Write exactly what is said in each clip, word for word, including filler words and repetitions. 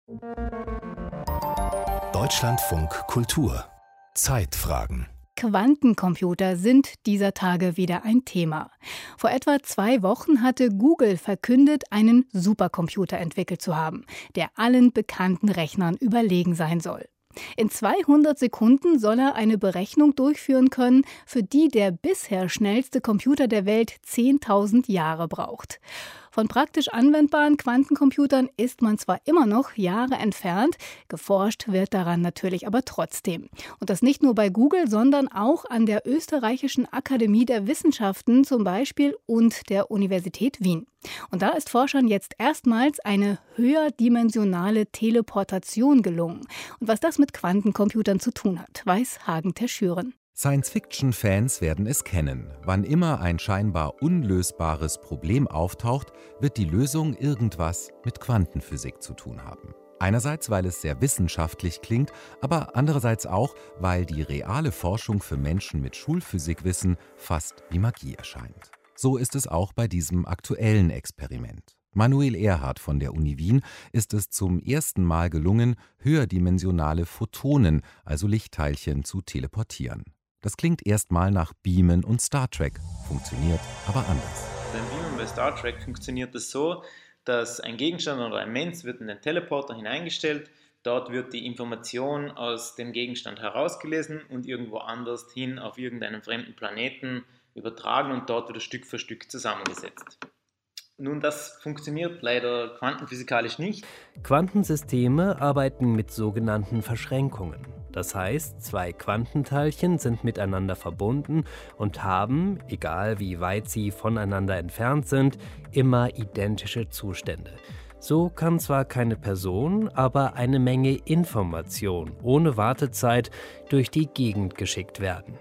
Deutschlandfunk Kultur Zeitfragen. Quantencomputer sind dieser Tage wieder ein Thema. Vor etwa zwei Wochen hatte Google verkündet, einen Supercomputer entwickelt zu haben, der allen bekannten Rechnern überlegen sein soll. In zweihundert Sekunden soll er eine Berechnung durchführen können, für die der bisher schnellste Computer der Welt zehntausend Jahre braucht. Von praktisch anwendbaren Quantencomputern ist man zwar immer noch Jahre entfernt, geforscht wird daran natürlich aber trotzdem. Und das nicht nur bei Google, sondern auch an der Österreichischen Akademie der Wissenschaften zum Beispiel und der Universität Wien. Und da ist Forschern jetzt erstmals eine höherdimensionale Teleportation gelungen. Und was das mit Quantencomputern zu tun hat, weiß Hagen Terschüren. Science-Fiction-Fans werden es kennen. Wann immer ein scheinbar unlösbares Problem auftaucht, wird die Lösung irgendwas mit Quantenphysik zu tun haben. Einerseits, weil es sehr wissenschaftlich klingt, aber andererseits auch, weil die reale Forschung für Menschen mit Schulphysikwissen fast wie Magie erscheint. So ist es auch bei diesem aktuellen Experiment. Manuel Erhardt von der Uni Wien ist es zum ersten Mal gelungen, höherdimensionale Photonen, also Lichtteilchen, zu teleportieren. Das klingt erstmal nach Beamen und Star Trek, funktioniert aber anders. Beim Beamen bei Star Trek funktioniert es so, dass ein Gegenstand oder ein Mensch wird in den Teleporter hineingestellt, dort wird die Information aus dem Gegenstand herausgelesen und irgendwo anders hin auf irgendeinen fremden Planeten übertragen und dort wieder Stück für Stück zusammengesetzt. Nun, das funktioniert leider quantenphysikalisch nicht. Quantensysteme arbeiten mit sogenannten Verschränkungen. Das heißt, zwei Quantenteilchen sind miteinander verbunden und haben, egal wie weit sie voneinander entfernt sind, immer identische Zustände. So kann zwar keine Person, aber eine Menge Information ohne Wartezeit durch die Gegend geschickt werden.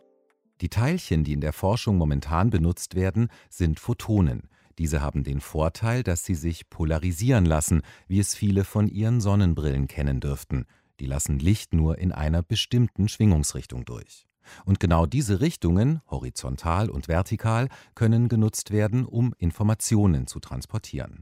Die Teilchen, die in der Forschung momentan benutzt werden, sind Photonen. Diese haben den Vorteil, dass sie sich polarisieren lassen, wie es viele von ihren Sonnenbrillen kennen dürften. Die lassen Licht nur in einer bestimmten Schwingungsrichtung durch. Und genau diese Richtungen, horizontal und vertikal, können genutzt werden, um Informationen zu transportieren.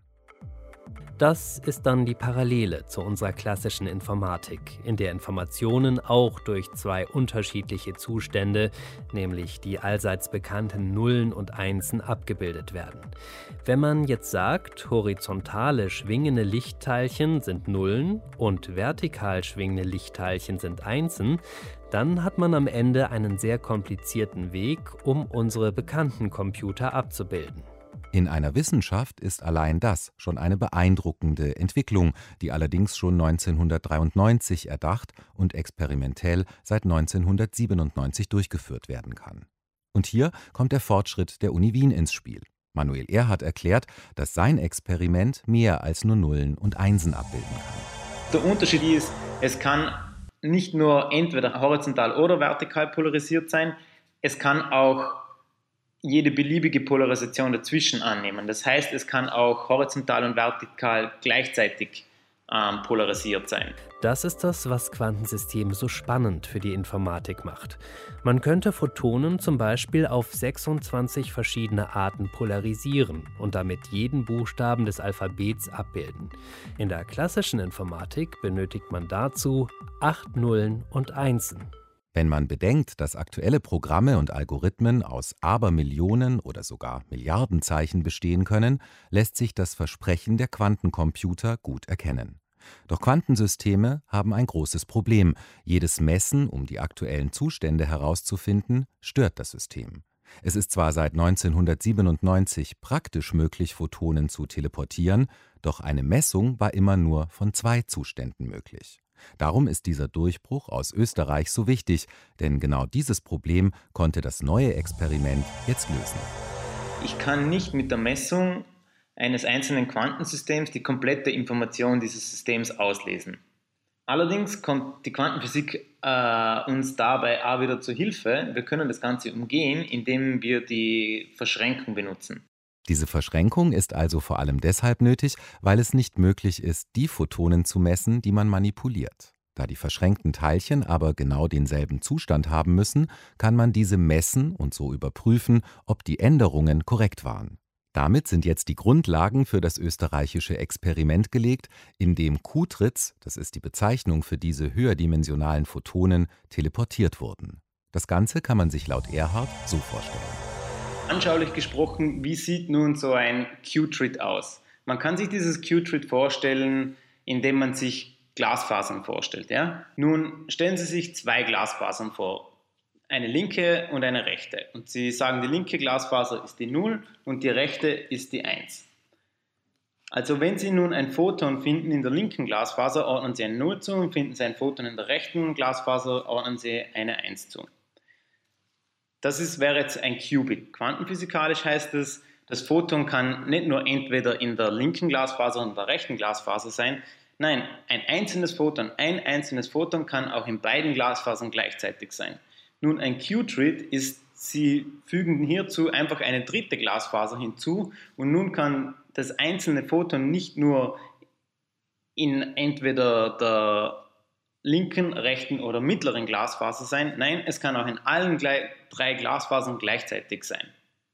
Das ist dann die Parallele zu unserer klassischen Informatik, in der Informationen auch durch zwei unterschiedliche Zustände, nämlich die allseits bekannten Nullen und Einsen, abgebildet werden. Wenn man jetzt sagt, horizontale schwingende Lichtteilchen sind Nullen und vertikal schwingende Lichtteilchen sind Einsen, dann hat man am Ende einen sehr komplizierten Weg, um unsere bekannten Computer abzubilden. In einer Wissenschaft ist allein das schon eine beeindruckende Entwicklung, die allerdings schon neunzehnhundertdreiundneunzig erdacht und experimentell seit neunzehnhundertsiebenundneunzig durchgeführt werden kann. Und hier kommt der Fortschritt der Uni Wien ins Spiel. Manuel Erhardt erklärt, dass sein Experiment mehr als nur Nullen und Einsen abbilden kann. Der Unterschied ist, es kann nicht nur entweder horizontal oder vertikal polarisiert sein, es kann auch jede beliebige Polarisation dazwischen annehmen. Das heißt, es kann auch horizontal und vertikal gleichzeitig ähm, polarisiert sein. Das ist das, was Quantensysteme so spannend für die Informatik macht. Man könnte Photonen zum Beispiel auf sechsundzwanzig verschiedene Arten polarisieren und damit jeden Buchstaben des Alphabets abbilden. In der klassischen Informatik benötigt man dazu acht Nullen und Einsen. Wenn man bedenkt, dass aktuelle Programme und Algorithmen aus Abermillionen oder sogar Milliardenzeichen bestehen können, lässt sich das Versprechen der Quantencomputer gut erkennen. Doch Quantensysteme haben ein großes Problem. Jedes Messen, um die aktuellen Zustände herauszufinden, stört das System. Es ist zwar seit neunzehnhundertsiebenundneunzig praktisch möglich, Photonen zu teleportieren, doch eine Messung war immer nur von zwei Zuständen möglich. Darum ist dieser Durchbruch aus Österreich so wichtig, denn genau dieses Problem konnte das neue Experiment jetzt lösen. Ich kann nicht mit der Messung eines einzelnen Quantensystems die komplette Information dieses Systems auslesen. Allerdings kommt die Quantenphysik äh, uns dabei auch wieder zur Hilfe. Wir können das Ganze umgehen, indem wir die Verschränkung benutzen. Diese Verschränkung ist also vor allem deshalb nötig, weil es nicht möglich ist, die Photonen zu messen, die man manipuliert. Da die verschränkten Teilchen aber genau denselben Zustand haben müssen, kann man diese messen und so überprüfen, ob die Änderungen korrekt waren. Damit sind jetzt die Grundlagen für das österreichische Experiment gelegt, in dem Q-Trits, das ist die Bezeichnung für diese höherdimensionalen Photonen, teleportiert wurden. Das Ganze kann man sich laut Erhard so vorstellen. Anschaulich gesprochen, wie sieht nun so ein Q-Trit aus? Man kann sich dieses Q-Trit vorstellen, indem man sich Glasfasern vorstellt. Ja? Nun stellen Sie sich zwei Glasfasern vor, eine linke und eine rechte. Und Sie sagen, die linke Glasfaser ist die null und die rechte ist die eins. Also wenn Sie nun ein Photon finden in der linken Glasfaser, ordnen Sie eine null zu, und finden Sie ein Photon in der rechten Glasfaser, ordnen Sie eine eins zu. Das ist, wäre jetzt ein Qubit. Quantenphysikalisch heißt es, das Photon kann nicht nur entweder in der linken Glasfaser und der rechten Glasfaser sein, nein, ein einzelnes Photon, ein einzelnes Photon kann auch in beiden Glasfasern gleichzeitig sein. Nun, ein Q-Trit ist, Sie fügen hierzu einfach eine dritte Glasfaser hinzu und nun kann das einzelne Photon nicht nur in entweder der linken, rechten oder mittleren Glasfaser sein, nein, es kann auch in allen drei Glasfasern gleichzeitig sein.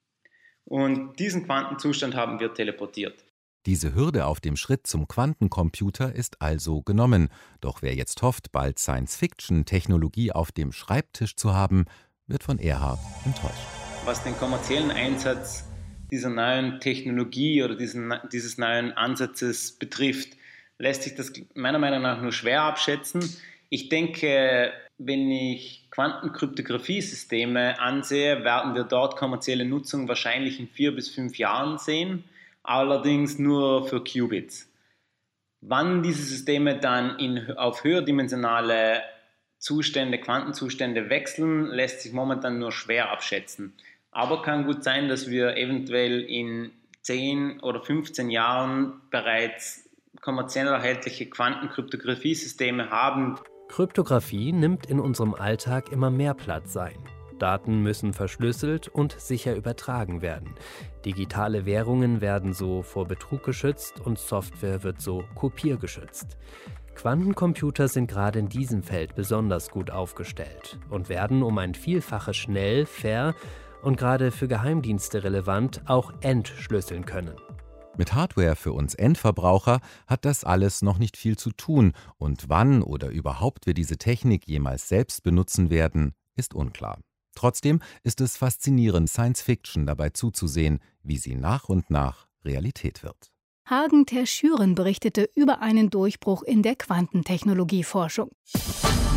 Und diesen Quantenzustand haben wir teleportiert. Diese Hürde auf dem Schritt zum Quantencomputer ist also genommen. Doch wer jetzt hofft, bald Science-Fiction-Technologie auf dem Schreibtisch zu haben, wird von Erhard enttäuscht. Was den kommerziellen Einsatz dieser neuen Technologie oder diesen, dieses neuen Ansatzes betrifft, lässt sich das meiner Meinung nach nur schwer abschätzen. Ich denke, wenn ich Quantenkryptographie-Systeme ansehe, werden wir dort kommerzielle Nutzung wahrscheinlich in vier bis fünf Jahren sehen. Allerdings nur für Qubits. Wann diese Systeme dann in, auf höherdimensionale Zustände, Quantenzustände wechseln, lässt sich momentan nur schwer abschätzen. Aber kann gut sein, dass wir eventuell in zehn oder fünfzehn Jahren bereits kommerziell erhältliche Quantenkryptographie-Systeme haben. Kryptographie nimmt in unserem Alltag immer mehr Platz ein. Daten müssen verschlüsselt und sicher übertragen werden. Digitale Währungen werden so vor Betrug geschützt und Software wird so kopiergeschützt. Quantencomputer sind gerade in diesem Feld besonders gut aufgestellt und werden um ein Vielfaches schnell, fair und gerade für Geheimdienste relevant auch entschlüsseln können. Mit Hardware für uns Endverbraucher hat das alles noch nicht viel zu tun und wann oder überhaupt wir diese Technik jemals selbst benutzen werden, ist unklar. Trotzdem ist es faszinierend, Science-Fiction dabei zuzusehen, wie sie nach und nach Realität wird. Hagen Terschüren berichtete über einen Durchbruch in der Quantentechnologieforschung.